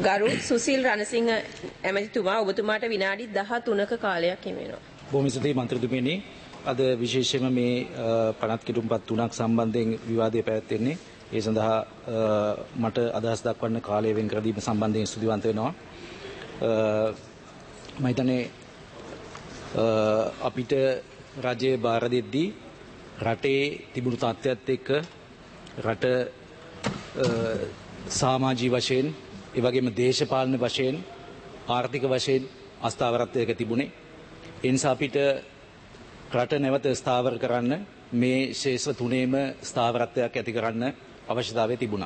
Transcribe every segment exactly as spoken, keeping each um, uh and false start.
ගරු සුසිල් රණසිංහ ඇමතිතුමා ඔබතුමාට විනාඩි දහතුනක කාලයක් හිමිවෙනවා. බොහොම ස්තුතියි මන්ත්‍රීතුමියනි. අද විශේෂයෙන්ම මේ පනත් කෙටුම්පත් තුනක් සම්බන්ධයෙන් විවාදය පැවැත්වෙන්නේ. ඒ සඳහා මට අදහස් දක්වන්න කාලය වෙන් කර දීම සම්බන්ධයෙන් ස්තුතිවන්ත වෙනවා. මම හිතන්නේ අපිට රජයේ බාර දෙද්දී රටේ තිබුණු තත්ත්වයත් එක්ක රට සමාජීය වශයෙන් ඒ වගේම දේශපාලන වශයෙන් ආර්ථික වශයෙන් අස්ථාවරත්වයක තිබුණේ. ඒ නිසා අපිට රට නැවත ස්ථාවර කරන්න මේ ශේෂ්ත්‍ර තුනේම ස්ථාවරත්වයක් ඇති කරන්න අවශ්‍යතාවය තිබුණා.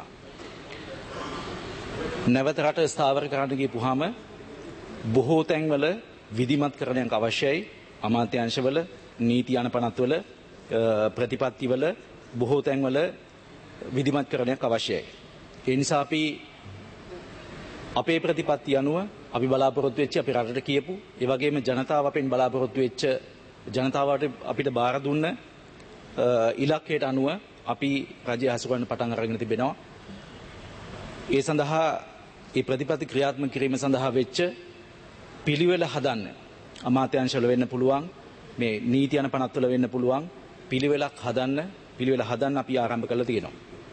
නැවත රට ස්ථාවර කරන්න ගියපුවාම බොහෝ තැන්වල විධිමත් කරණයක් අවශ්‍යයි. අමාත්‍යාංශවල නීති අනපනත්වල ප්‍රතිපත්තිවල බොහෝ තැන්වල විධිමත් කරණයක් අවශ්‍යයි. ඒ නිසා අපි අපේ ප්‍රතිපත්ති අනුව අපි බලාපොරොත්තු වෙච්ච අපි රටට කියපු ඒ වගේම ජනතාව අපෙන් බලාපොරොත්තු වෙච්ච ජනතාවට අපිට බාර දුන්න ඉලක්කයට අනුව අපි රජය හසු කරන්න පටන් අරගෙන තිබෙනවා. ඒ සඳහා ඒ ප්‍රතිපත්ති ක්‍රියාත්මක කිරීම සඳහා වෙච්ච පිළිවෙල හදන්න අමාත්‍යාංශවල වෙන්න පුළුවන්, මේ නීති අනපනත්වල වෙන්න පුළුවන්, පිළිවෙලක් හදන්න පිළිවෙල හදන්න අපි ආරම්භ කරලා තියෙනවා.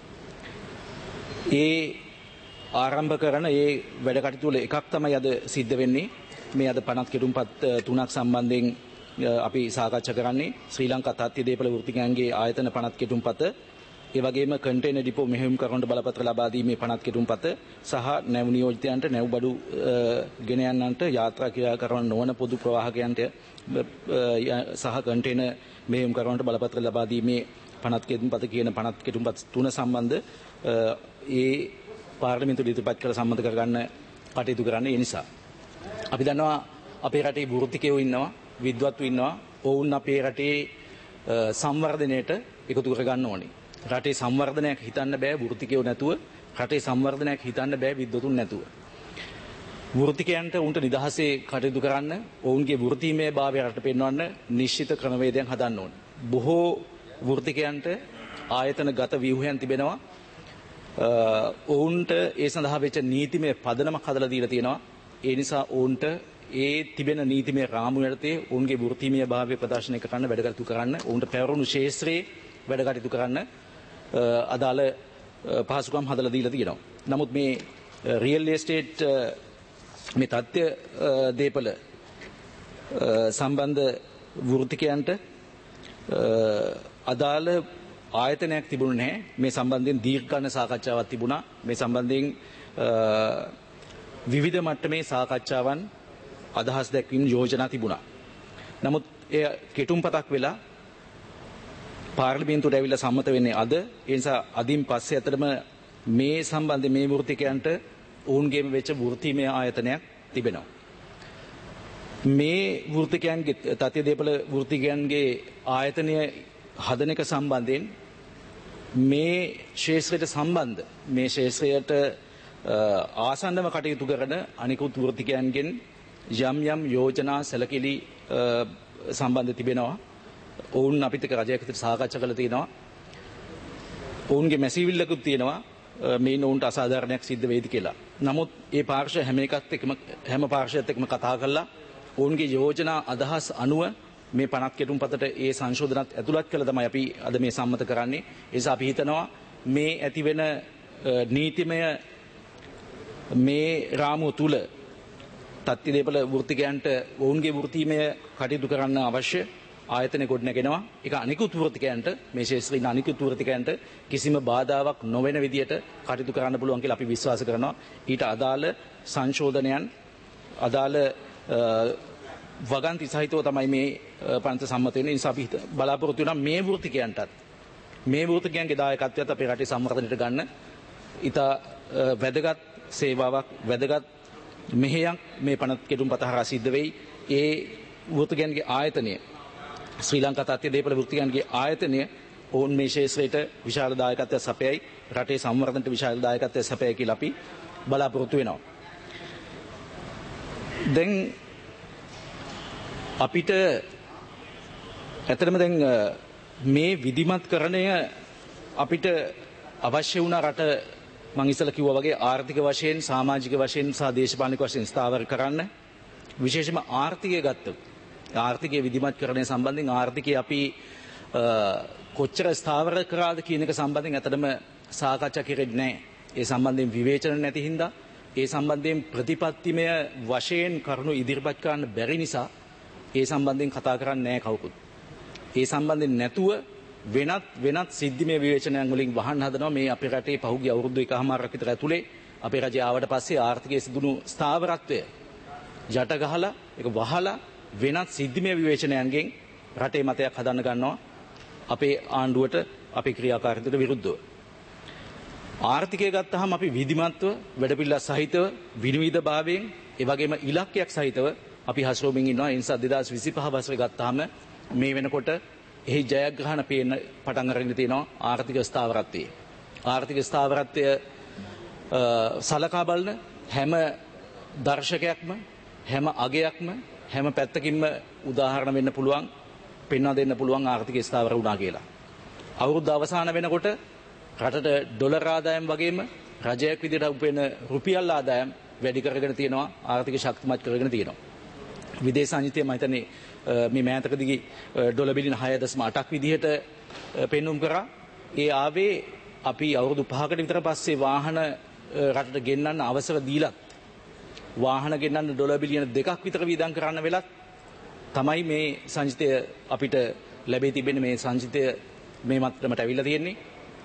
ඒ ආරම්භ කරන ඒ වැඩ කටයුතු වල එකක් තමයි අද සිද්ධ වෙන්නේ. මේ අද පනත් කෙටුම්පත් තුනක් සම්බන්ධයෙන් අපි සාකච්ඡා කරන්නේ ශ්‍රී ලංකා තත්ත්ව දේපළ වෘත්තිකයන්ගේ ආයතන පනත් කෙටුම්පත, ඒ වගේම කන්ටේනර් ඩිපෝ මෙහෙයුම් කරනට බලපත්‍ර ලබා දීමේ පනත් කෙටුම්පත සහ නැව් නියෝජිතයන්ට නැව් බඩු ගෙන යන්නන්ට යාත්‍රා ක්‍රියා කරන නොවන පොදු ප්‍රවාහකයන්ට සහ කන්ටේනර් මෙහෙයුම් කරනට බලපත්‍ර ලබා දීමේ පනත් කෙටුම්පත කියන පනත් කෙටුම්පත් තුන සම්බන්ධ ඒ පාර්ලිමේන්තුවට ඉදිරිපත් කර සම්මත කරගන්න කටයුතු කරන්න. ඒ නිසා අපි දන්නවා අපේ රටේ වෘත්තිකයෝ ඉන්නවා, විද්වත්තු ඉන්නවා. ඔවුන් අපේ රටේ සංවර්ධනයට එකතු කරගන්න ඕනේ. රටේ සංවර්ධනයක් හිතන්න බෑ වෘත්තිකයෝ නැතුව, රටේ සංවර්ධනයක් හිතන්න බෑ විද්වතුන් නැතුව. වෘත්තිකයන්ට උන්ට නිදහසේ කටයුතු කරන්න, ඔවුන්ගේ වෘත්තීමය භාවය රට පෙන්වන්න නිශ්චිත ක්‍රමවේදයන් හදන්න ඕනේ. බොහෝ වෘත්තිකයන්ට ආයතනගත ව්‍යුහයන් තිබෙනවා. ඔවුන්ට ඒ සඳහා වෙච්ච නීතිමය පදනමක් හදලා දීලා තියෙනවා. ඒ නිසා ඔවුන්ට ඒ තිබෙන නීතිමය රාමුව යටතේ ඔවුන්ගේ වෘත්තීමය භාවය ප්‍රදර්ශනය කරන්න, වැඩ කටයුතු කරන්න, ඔවුන්ට පැවරුණු ශාස්ත්‍රයේ වැඩ කටයුතු කරන්න අදාළ පහසුකම් හදලා දීලා තියෙනවා. නමුත් මේ රියල් එස්ටේට් මේ තත්ත්ව දේපළ සම්බන්ධ වෘත්තිකයන්ට අදාළ ආයතනයක් තිබුණේ නැහැ. මේ සම්බන්ධයෙන් දීර්ඝකාලීන සාකච්ඡාවක් තිබුණා. මේ සම්බන්ධයෙන් විවිධ මට්ටමේ සාකච්ඡාවන්, අදහස් දැක්වීම්, යෝජනා තිබුණා. නමුත් එය කෙටුම්පතක් වෙලා පාර්ලිමේන්තුවට ඇවිල්ලා සම්මත වෙන්නේ අද. ඒ නිසා අදින් පස්සේ අතරම මේ සම්බන්ධ මේ වෘත්තිකයන්ට ඔවුන්ගේම වෙච්ච වෘත්තීමය ආයතනයක් තිබෙනවා. මේ වෘත්තිකයන්ගේ තත්ත්ව දේපළ වෘත්තිකයන්ගේ ආයතනය හදන එක සම්බන්ධයෙන් මේ ශාස්ත්‍රයට සම්බන්ධ, මේ ශාස්ත්‍රයට ආසන්නව කටයුතු කරන අනිකුත් වෘත්තිකයන්ගෙන් යම් යම් යෝජනා සැලකිලි සම්බන්ධ තිබෙනවා. ඔවුන් අපිට රජයකට සාකච්ඡා කරලා තියෙනවා. ඔවුන්ගේ මැසිවිල්ලකුත් තියෙනවා මේ ඔවුන්ට අසාධාරණයක් සිද්ධ වෙයිද කියලා. නමුත් ඒ පාර්ශ්ව හැම එකත් එක්කම හැම පාර්ශ්වයත් එක්කම කතා කරලා ඔවුන්ගේ යෝජනා අදහස් අනුව මේ පනත් කෙටුම්පතට ඒ සංශෝධනත් ඇතුළත් කළ තමයි අපි අද මේ සම්මත කරන්නේ. ඒ නිසා අපි හිතනවා මේ ඇතිවෙන නීතිමය මේ රාමුව තුල තත්ත්ව දේපළ වෘත්තිකයන්ට ඔවුන්ගේ වෘත්තීමය කටයුතු කරන්න අවශ්‍ය ආයතන ගොඩනගෙනවා. ඒක අනිකුත් වෘත්තිකයන්ට, මේ ශාස්ත්‍රීය ඉන්න අනිකුත් වෘත්තිකයන්ට කිසිම බාධාවක් නොවන විදියට කටයුතු කරන්න පුළුවන් කියලා අපි විශ්වාස කරනවා. ඊට අදාළ සංශෝධනයන්, අදාළ වගන්ති සහිතව තමයි මේ පනත සම්මත වෙන්නේ. නිසා අපි බලාපොරොත්තු වෙනවා මේ වෘත්තිකයන්ටත් මේ වෘත්තිකයන්ගේ දායකත්වයත් අපේ රටේ සංවර්ධනයට ගන්න ඉතා වැදගත් සේවාවක්, වැදගත් මෙහෙයක් මේ පනත් කෙටුම්පත හරහා සිද්ධ වෙයි. ඒ වෘත්තිකයන්ගේ ආයතනය, ශ්‍රී ලංකා තත්ත්ව දේපළ වෘත්තිකයන්ගේ ආයතනය ඔවුන් මේ ශාස්ත්‍රයට විශාල දායකත්වයක් සපයයි, රටේ සංවර්ධනයට විශාල දායකත්වයක් සපයයි කියලා අපි බලාපොරොත්තු වෙනවා. දැන් අපිට ඇත්තටම දැන් මේ විධිමත් කරණය අපිට අවශ්‍ය වුණ රට මං ඉස්සෙල්ලා කිව්වා වගේ ආර්ථික වශයෙන් සමාජික වශයෙන් සහ දේශපාලනික වශයෙන් ස්ථාවර කරන්න විශේෂයෙන්ම ආර්ථිකය ගත්තොත් ආර්ථිකයේ විධිමත්කරණය සම්බන්ධයෙන් ආර්ථිකය අපි කොච්චර ස්ථාවර කරාද කියන එක සම්බන්ධයෙන් අතටම සාකච්ඡා කෙරෙන්නේ නැහැ. ඒ සම්බන්ධයෙන් විවේචන නැති හින්දා ඒ සම්බන්ධයෙන් ප්‍රතිපත්තිමය වශයෙන් කරුණු ඉදිරිපත් කරන්න බැරි නිසා ඒ සම්බන්ධයෙන් කතා කරන්නේ නැහැ කවුරුත්. ඒ සම්බන්ධයෙන් නැතුව වෙනත් වෙනත් සිද්ධිමය විවේචනයන් වලින් වහන්න හදනවා මේ අපේ රටේ පහුගිය අවුරුදු එකමාරක් විතර ඇතුලේ අපේ රජය ආවට පස්සේ ආර්ථිකයේ සිදුණු ස්ථාවරත්වය යට ගහලා ඒක වහලා වෙනත් සිද්ධිමය විවේචනයන්ගෙන් රටේ මතයක් හදන්න ගන්නවා අපේ ආණ්ඩුවට අපේ ක්‍රියාකාරීත්වයට විරුද්ධව. ආර්ථිකය ගත්තාම අපි විධිමත්ව වැඩපිළිවෙල සහිතව විනිවිදභාවයෙන් ඒ වගේම ඉලක්කයක් සහිතව අපි හසුරුවමින් ඉන්නවා. ඒ නිසා දෙදාස් විසිපහ වසරේ ගත්තාම මේ වෙනකොට එහි ජයග්‍රහණ පේන පටන් අරගෙන තියෙනවා ආර්ථික ස්ථාවරත්වයේ. ආර්ථික ස්ථාවරත්වය සලකා බලන හැම දර්ශකයක්ම හැම අගයක්ම හැම පැත්තකින්ම උදාහරණ වෙන්න පුළුවන් පෙන්වා දෙන්න පුළුවන් ආර්ථික ස්ථාවර වුණා කියලා. අවුරුද්ද අවසාන වෙනකොට රටට ඩොලර් ආදායම් වගේම රජයක් විදිහට උපයන රුපියල් ආදායම් වැඩි කරගෙන තියෙනවා ආර්ථික ශක්තිමත් කරගෙන තියෙනවා. විදේශ අනිත්‍ය මම හිතන්නේ මේ මෑතකදී ඩොලර් බිලියන හය දශම අටක් විදිහට පෙන්වුම් කරා. ඒ ආවේ අපි අවුරුදු පහකට විතර පස්සේ වාහන රටට ගෙන්නන්න අවසර දීලත් වාහන ගෙන්නන්න ඩොලර් බිලියන දෙකක් විතර වියදම් කරන්න වෙලත් තමයි මේ සංචිතය අපිට ලැබී තිබෙන්නේ. මේ සංචිතය මේ මට්ටමට අවිල්ලා තියෙන්නේ.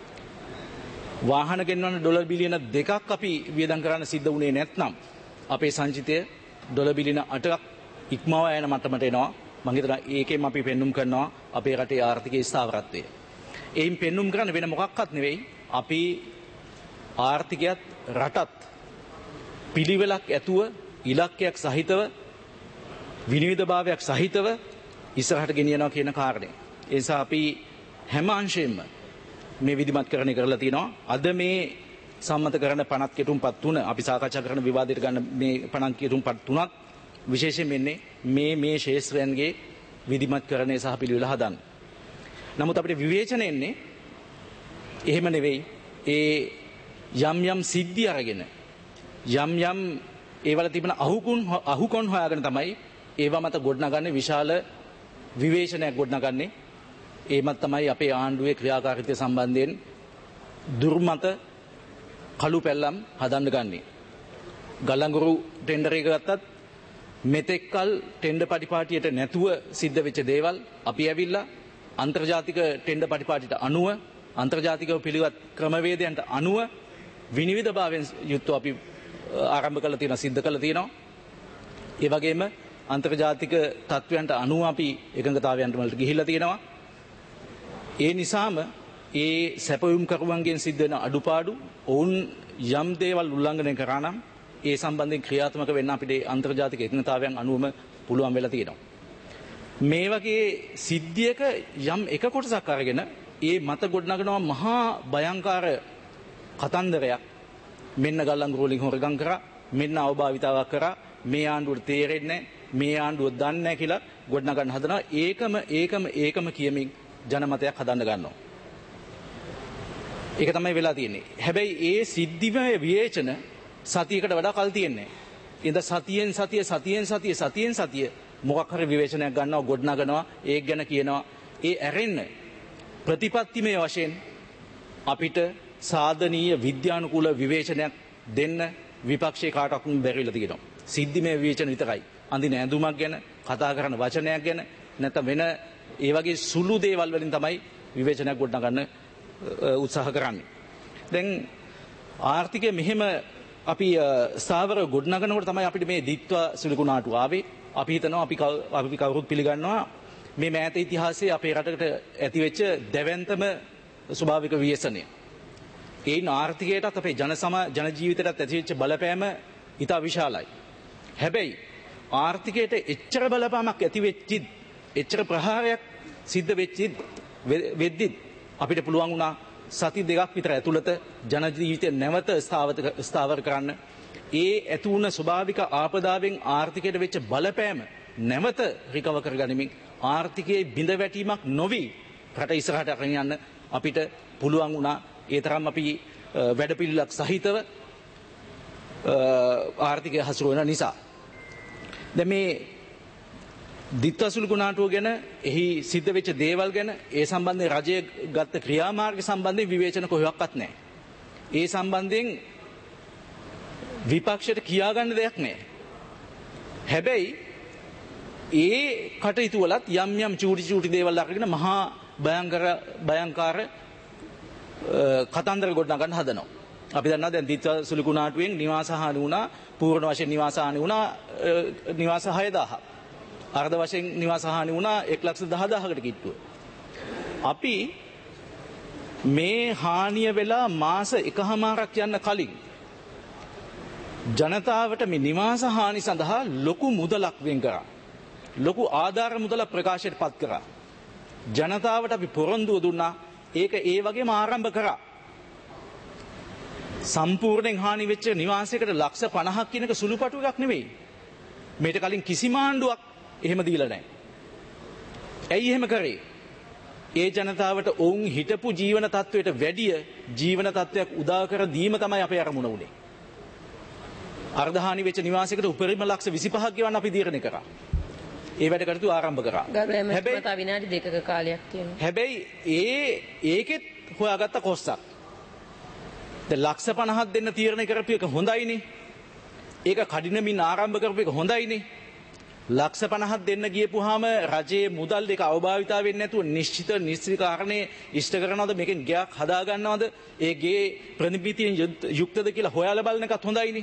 වාහන ගෙන්නන්න ඩොලර් බිලියන දෙකක් අපි වියදම් කරන්න සිද්ධ වුණේ නැත්නම් අපේ සංචිතය ඩොලර් බිලියන අටක් ඉක්මවා යන මට්ටමට එනවා. මම හිතනවා ඒකෙන් අපි පෙන්눔 කරනවා අපේ රටේ ආර්ථිකයේ ස්ථාවරත්වය. එයින් පෙන්눔 කරන්න වෙන මොකක්වත් නෙවෙයි අපි ආර්ථිකයත් රටත් පිළිවෙලක් ඇතුව ඉලක්කයක් සහිතව විනිවිදභාවයක් සහිතව ඉස්සරහට ගෙනියනවා කියන කාරණය. ඒ නිසා අපි හැම අංශයෙන්ම මේ විධිමත්කරණය කරලා තිනවා. අද මේ සම්මත කරන පනත් කෙටුම්පත් තුන අපි සාකච්ඡා කරන විවාදයට ගන්න මේ පනත් කෙටුම්පත් තුනත් විශේෂයෙන් වෙන්නේ මේ මේ ශේෂ්ත්‍රයන්ගේ විධිමත්කරණය සහ පිළිවෙල හදන්න. නමුත් අපිට විවේචන එන්නේ එහෙම නෙවෙයි. ඒ යම් යම් සිද්ධි අරගෙන යම් යම් ඒවල තිබෙන අහුකුන් අහුකොන් හොයාගෙන තමයි ඒවා මත ගොඩනගන්නේ විශාල විවේචනයක් ගොඩනගන්නේ. ඒමත් තමයි අපේ ආණ්ඩුවේ ක්‍රියාකාරීත්වය සම්බන්ධයෙන් දුර්මත කළු පැල්ලම් හදන්න ගන්නේ. ගල්ලංගුරු ටෙන්ඩර් එක ගත්තත් මෙතෙක්කල් ටෙන්ඩර් පටිපාටියට නැතුව සිද්ධ වෙච්ච දේවල් අපි ඇවිල්ලා අන්තර්ජාතික ටෙන්ඩර් පටිපාටියට අනුව අන්තර්ජාතිකව පිළිවත් ක්‍රමවේදයන්ට අනුව විනිවිදභාවයෙන් යුක්තව අපි ආරම්භ කළ තියෙනවා සිද්ධ කළ තියෙනවා. ඒ වගේම අන්තර්ජාතික තත්ත්වයන්ට අනුව අපි එකඟතාවයන්ට වලට ගිහිල්ලා තියෙනවා. ඒ නිසාම ඒ සැපයුම් කරුවන්ගෙන් සිද්ධ වෙන අඩුපාඩු ඔවුන් යම් දේවල් උල්ලංඝනය කරා නම් ඒ සම්බන්ධයෙන් ක්‍රියාත්මක වෙන්න අපිට අන්තර්ජාතික එකඟතාවයන් අනුවම පුළුවන් වෙලා තියෙනවා. මේ වගේ සිද්ධියක යම් එක කොටසක් අරගෙන ඒ මත ගොඩනගනවා මහා භයංකාර කතන්දරයක්. මෙන්න ගල්ලංගුරු වලින් හොරගම් කරා, මෙන්න අවභාවිතාවක් කරා, මේ ආණ්ඩුවට තේරෙන්නේ මේ ආණ්ඩුව දන්නේ නැහැ කියලා ගොඩනගන්න හදනවා. ඒකම ඒකම ඒකම කියමින් ජනමතයක් හදන්න ගන්නවා. ඒක තමයි වෙලා තියෙන්නේ. හැබැයි ඒ සිද්ධිමය විවේචන සතියකට වඩා කල් තියෙන්නේ. ඉතින් සතියෙන් සතිය සතියෙන් සතිය සතියෙන් සතිය මොකක් හරි විවේචනයක් ගන්නවා ගොඩනගනවා ඒක ගැන කියනවා. ඒ ඇරෙන්න ප්‍රතිපත්තිමය වශයෙන් අපිට සාධනීය විද්‍යානුකූල විවේචනයක් දෙන්න විපක්ෂයේ කාටවත් බැරිලා තියෙනවා. සිද්ධිමය විවේචන විතරයි. අඳින ඇඳුමක් ගැන කතා කරන වචනයක් ගැන නැත්නම් වෙන ඒ වගේ සුළු දේවල් වලින් තමයි විවේචනයක් ගොඩනගන්න උත්සාහ කරන්නේ. දැන් ආර්ථිකය මෙහෙම අපි ස්ථාවර ගොඩනගනකොට තමයි අපිට මේ දිත්ව සිලුකුණාටු ආවේ. අපි හිතනවා අපි අපි කවුරුත් පිළිගන්නවා මේ මෑත ඉතිහාසයේ අපේ රටකට ඇතිවෙච්ච දැවැන්තම ස්වභාවික ව්‍යසනය. ඒයින් ආර්ථිකයටත් අපේ ජන සම ජන ජීවිතයටත් ඇතිවෙච්ච බලපෑම ඉතා විශාලයි. හැබැයි ආර්ථිකයට එච්චර බලපෑමක් ඇති වෙච්චිත් එච්චර ප්‍රහාරයක් සිද්ධ වෙච්චිත් වෙද්දිත් අපිට පුළුවන් වුණා සති දෙකක් විතර ඇතුළත ජන ජීවිතය නැවත ස්ථාවර කරන්න. ඒ ඇති වුණ ස්වභාවික ආපදාවෙන් ආර්ථිකයට වෙච්ච බලපෑම නැවත රිකව කරගනිමින් ආර්ථිකයේ බිඳ වැටීමක් නොවි රට ඉස්සරහට අරගෙන යන්න අපිට පුළුවන් වුණා. ඒ තරම් අපි වැඩපිළිවෙලක් සහිතව ආර්ථිකය හසුරු වෙන නිසා. දැන් මේ දිත්තසුළු කුණාටුව ගැන එහි සිද්ධ වෙච්ච දේවල් ගැන ඒ සම්බන්ධයෙන් රජය ගත්ත ක්‍රියාමාර්ග සම්බන්ධයෙන් විවේචන කොහෙවත් නැහැ. ඒ සම්බන්ධයෙන් විපක්ෂයට කියාගන්න දෙයක් නැහැ. හැබැයි ඒ කටයුතු වලත් යම් යම් චූටි චූටි දේවල් අරගෙන මහා භයංකර භයංකාර කතන්දර ගොඩනගන්න හදනවා. අපි දන්නවා දැන් දිත්තසුළු කුණාටුවෙන් නිවාස හානි වුණා, පූර්ණ වශයෙන් නිවාස හානි වුණා නිවාස හය දහසක්. අර්ධ වශයෙන් නිවාස හානි වුණා එක ලක්ෂ දහ දහසකට කිට්ටුව. අපි මේ හානිය වෙලා මාස එකහමාරක් යන්න කලින් ජනතාවට මේ නිවාස හානි සඳහා ලොකු මුදලක් වෙන් කරා. ලොකු ආධාර මුදලක් ප්‍රකාශයට පත් කරා. ජනතාවට අපි පොරොන්දුව දුන්නා. ඒක ඒ වගේම ආරම්භ කරා. සම්පූර්ණයෙන් හානි වෙච්ච නිවාසයකට ලක්ෂ පනහක් කියන එක සුළුපටු එකක් නෙවෙයි. මේට කලින් කිසිම ආණ්ඩුවක් එහෙම දීලා නැහැ. ඇයි එහෙම කරේ? ඒ ජනතාවට ඔවුන් හිටපු ජීවන තත්වයට වැඩිය ජීවන තත්වයක් උදා කර දීම තමයි අපේ අරමුණ උනේ. අර්ධහානි වෙච්ච නිවාසයකට උපරිම ලක්ෂ විසිපහක් ගෙවන්න අපි තීරණය කරා. ඒ වැඩ කටයුතු ආරම්භ කරා. හැබැයි තව විනාඩි දෙකක කාලයක් තියෙනවා. හැබැයි ඒ ඒකෙත් හොයාගත්ත කොස්සක්. දැන් ලක්ෂ පනහක් දෙන්න තීරණය කරපු එක හොඳයිනේ. ඒක කඩිනමින් ආරම්භ කරපු එක හොඳයිනේ. ලක්ෂ පනහක් දෙන්න ගියපුවාම රජයේ මුදල් දෙක අවභාවිතා වෙන්නේ නැතුව නිශ්චිත නිශ්චිත කාරණේ ඉෂ්ට කරනවද, මේකෙන් ගයක් හදා ගන්නවද, ඒ ගේ ප්‍රතිපිතියෙන් යුක්තද කියලා හොයාලා බලන එකත් හොඳයිනේ.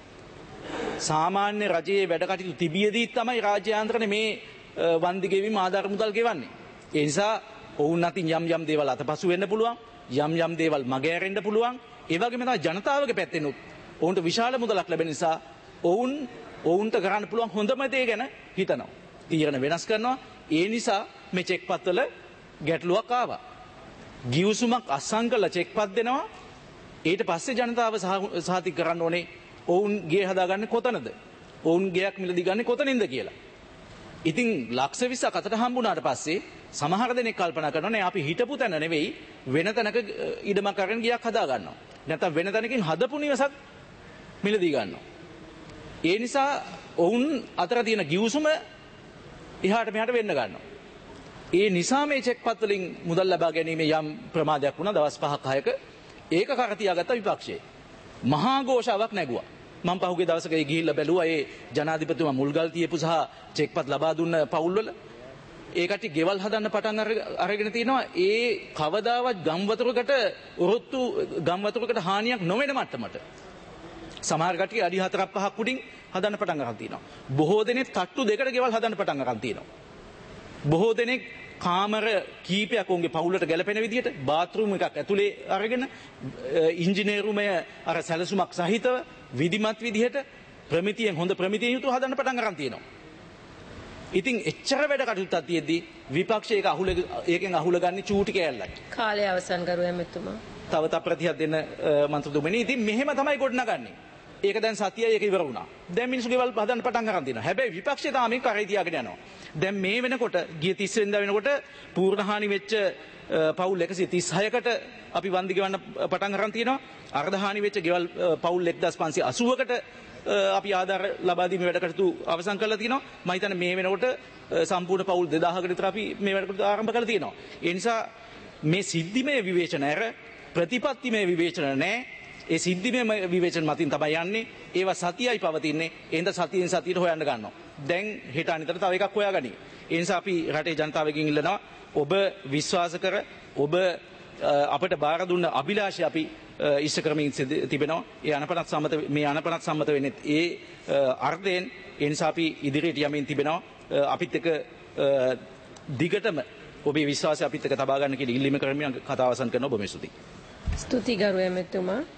සාමාන්‍ය රජයේ වැඩ කටයුතු තිබියදී තමයි රාජ්‍යාන්තරනේ මේ වන්දි ගෙවීම ආධාර මුදල් ගෙවන්නේ. ඒ නිසා ඔවුන් අතින් යම් යම් දේවල් අතපසු වෙන්න පුළුවන්, යම් යම් දේවල් මගහැරෙන්න පුළුවන්. ඒ වගේම තමයි ජනතාවගේ පැත්තෙන් ඔවුන්ට විශාල මුදලක් ලැබෙන නිසා ඔවුන් ඔවුන්ට කරන්න පුළුවන් හොඳම දේ ගැන හිතනවා. තීරණ වෙනස් කරනවා. ඒ නිසා මේ චෙක්පත් වල ගැටලුවක් ආවා. ගිවිසුමක් අත්සන් කළ චෙක්පත් දෙනවා. ඊට පස්සේ ජනතාව සහතික කරන්න ඕනේ ඔවුන් ගේ හදාගන්නේ කොතනද? ඔවුන් ගයක් මිලදී ගන්නේ කොතනින්ද කියලා. ඉතින් ලක්ෂ විස්සක් අතට හම්බුණාට පස්සේ සමහර දෙනෙක් කල්පනා කරනවා නේ අපි හිටපු තැන නෙවෙයි වෙන තැනක ඉඩමක් අරගෙන ගයක් හදා ගන්නවා. නැත්නම් වෙන තැනකින් හදපු නිවසක් මිලදී ගන්නවා. ඒ නිසා ඔවුන් අතර තියෙන ගිවිසුම එහාට මෙහාට වෙන්න ගන්නවා. ඒ නිසා මේ චෙක්පත් වලින් මුදල් ලබා ගැනීම යම් ප්‍රමාදයක් වුණා දවස් පහක් හයක. ඒක කර තියාගත්ත විපක්ෂය. මහා ഘോഷාවක් නැගුවා. මම පහුගිය දවසක ඒ ගිහිල්ලා බැලුවා ඒ ජනාධිපතිතුමා මුල්ගල් තියපු සහ චෙක්පත් ලබා දුන්න පවුල් වල ඒ කටි ගෙවල් හදන්න පටන් අරගෙන තිනවා. ඒ කවදාවත් ගම් වතුරකට උරුත්තු ගම් වතුරකට හානියක් නොවන මට්ටමට සමහර කටි අඩි හතරක් පහක් උඩින් හදන්න පටන් ගන්න තියෙනවා. බොහෝ දෙනෙක් තට්ටු දෙකට ගෙවල් හදන්න පටන් ගන්න තියෙනවා. බොහෝ දෙනෙක් කාමර කීපයක් උන්ගේ පවුලට ගැලපෙන විදිහට බාත්රූම් එකක් ඇතුලේ අරගෙන ඉංජිනේරුමය අර සැලසුමක් සහිතව විධිමත් විදිහට ප්‍රමිතියෙන් හොඳ ප්‍රමිතියෙන් යුතුව හදන්න පටන් ගන්න තියෙනවා. ඉතින් එච්චර වැඩ කටයුත්තක් තියෙද්දි විපක්ෂය ඒක අහුල ඒකෙන් අහුල ගන්නේ චූටි කෑල්ලක්. කාලය අවසන් කරුවා එමෙතුමා. තව තව ප්‍රතිහත් දෙන්න මන්ත්‍රතුමනි. ඉතින් මෙහෙම තමයි ගොඩනගන්නේ. ඒක දැන් සතියයි ඒක ඉවර වුණා. දැන් මිනිස්සු ගෙවල් හදන්න පටන් ගන්න තියෙනවා. හැබැයි විපක්ෂය තාම කරේ තියාගෙන යනවා. දැන් මේ වෙනකොට ගිය තිස් වෙනිදා වෙනකොට පූර්ණහානි වෙච්ච පවුල් එකසිය තිස් හයකට අපි වන්දි ගෙවන්න පටන් ගන්න තියෙනවා. අර්ධහානි වෙච්ච ගෙවල් පවුල් එක්දාස් පන්සිය අසූවකට අපි ආධාර ලබා දීමේ වැඩ කටයුතු අවසන් කරලා තියෙනවා. මම හිතන්නේ මේ වෙනකොට සම්පූර්ණ පවුල් දෙදාහකට විතර අපි මේ වැඩ කටයුතු ආරම්භ කරලා තියෙනවා. ඒ නිසා මේ සිද්ධිමය විවේචන ඇර ප්‍රතිපත්තිමය විවේචන නැහැ. ඒ සිද්ධිමය විවේචන මතින් තමයි යන්නේ. ඒවා සතියයි පවතින්නේ. එහෙනම් සතියෙන් සතියට හොයන්න ගන්නවා. දැන් හෙට අනිතට තව එකක් හොයාගනි. ඒ නිසා අපි රටේ ජනතාවගෙන් ඉල්ලනවා ඔබ විශ්වාස කර ඔබ අපට බාර දුන්න අභිලාෂය අපි ඉෂ්ට කරමින් තිබෙනවා. ඒ අනපනත් සම්මත මේ අනපනත් සම්මත වෙන්නේ ඒ අර්ථයෙන්. ඒ නිසා අපි ඉදිරියට යමින් තිබෙනවා. අපිත් එක්ක දිගටම ඔබේ විශ්වාසය අපිත් එක්ක තබා ගන්න කියලා ඉල්ලීම කරමින් කතාව අවසන් කරනවා. ඔබ මේ ස්තුතියි. ස්තුතියි ගරු එමෙතුමා.